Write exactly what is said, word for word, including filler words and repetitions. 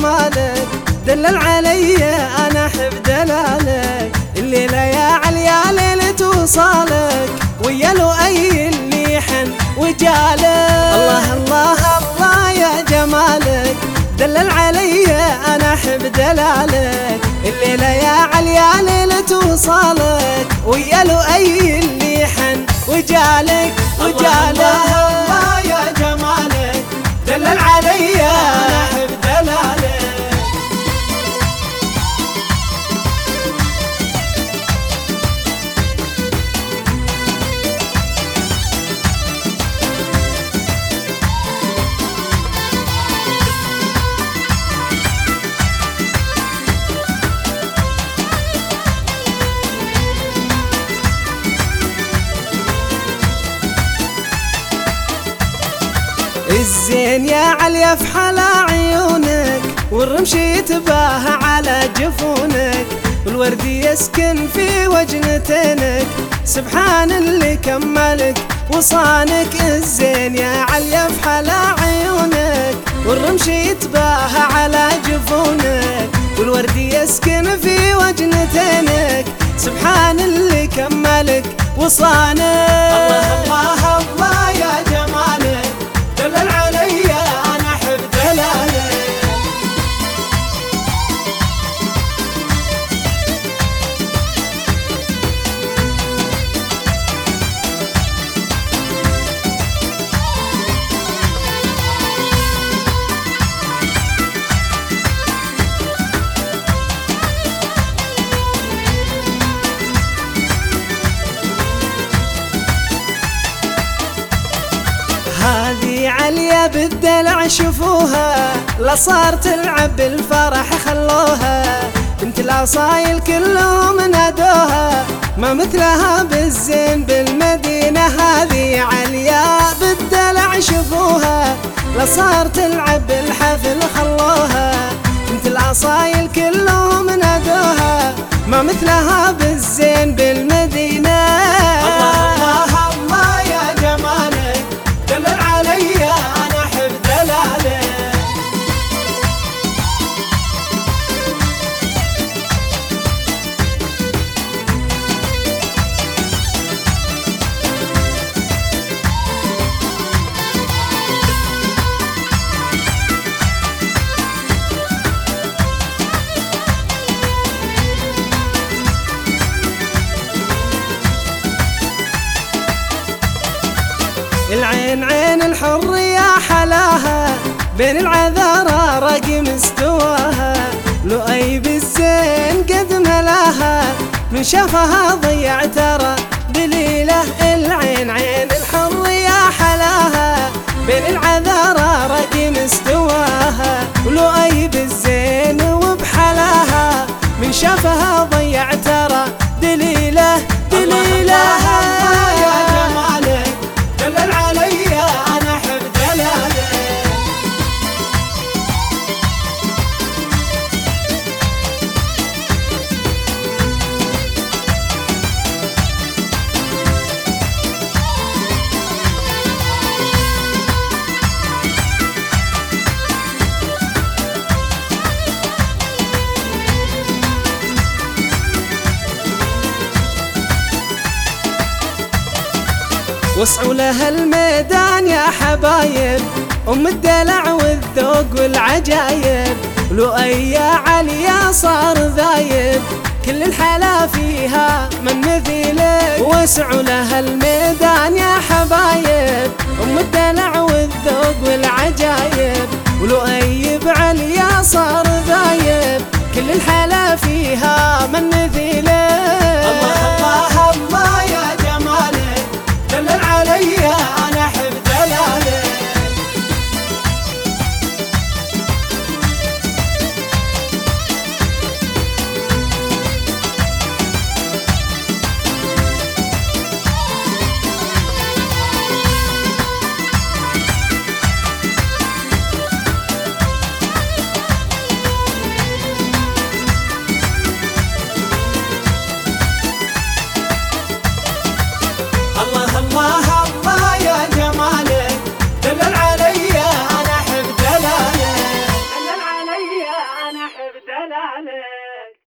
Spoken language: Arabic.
جمالك دلل علي انا احب دلالك. الليلة يا عليا ليلة وصالك ويا لؤي اللي يحن وجالك. الله الله الله يا جمالك دلل علي انا احب دلالك. الليلة يا عليا ليلة وصالك ويا لؤي اللي يحن وجالك وجالك. الله يا جمالك دلل علي انا احب دلالك. الزين يا عليا في حلا عيونك والرمش يتباهى على جفونك والورد يسكن في وجنتينك سبحان اللي كملك وصانك. الزين يا عليا في حلا عيونك والرمش يتباهى على جفونك والورد يسكن في وجنتينك سبحان اللي كملك وصانك. الله الله الله يا جمالك دلل علي انا احب دلالك. هذي عليا بالدلع شوفوها لا صار تلعب بالفرح خلوها بنت الأصايل كلهم نادوها ما مثلها بالزين بالمدينة. هذي عليا بالدلع شوفوها لا صار تلعب بالحفل خلوها بنت الأصايل كلهم نادوها ما مثلها بالزين بالمدينة. الله الله الله يا جمالك دلل علي انا احب دلالك. العين عين الحر يا حلاها بين العذارى رقم استواها لؤي بالزين قد ملاها من شافها ضيع ترى دليله. العين عين الحر يا حلاها بين العذارى رقم استواها لؤي بالزين وبحلاها من شافها ضيع ترى دليله دليله. يا جمالك دلل علي انا احب دلالك. وسعوا لها الميدان يا حبايب ام الدلع والذوق والعجايب لؤي يا عليا صار ذايب كل الحلا فيها من مثيلك. وسعوا لها الميدان يا حبايب ام الدلع والذوق والعجايب ولؤي بعليا